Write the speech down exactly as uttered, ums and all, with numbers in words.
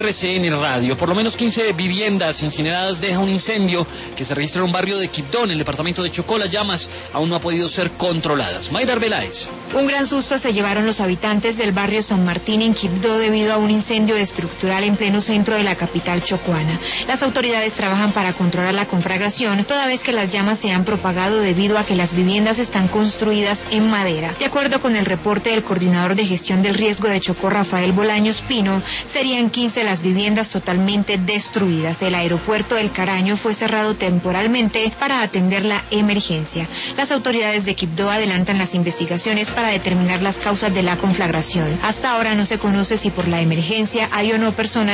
R C N Radio. Por lo menos quince viviendas incineradas deja un incendio que se registra en un barrio de Quibdó, en el departamento de Chocó. Las llamas aún no han podido ser controladas. Mayra Arbeláez. Un gran susto se llevaron los habitantes del barrio San Martín en Quibdó debido a un incendio estructural en pleno centro de la capital chocuana. Las autoridades trabajan para controlar la conflagración, toda vez que las llamas se han propagado debido a que las viviendas están construidas en madera. De acuerdo con el reporte del coordinador de gestión del riesgo de Chocó, Rafael Bolaños Pino, serían quince las viviendas totalmente destruidas. El aeropuerto del Caraño fue cerrado temporalmente para atender la emergencia. Las autoridades de Quibdó adelantan las investigaciones para determinar las causas de la conflagración. Hasta ahora no se conoce si por la emergencia hay o no personas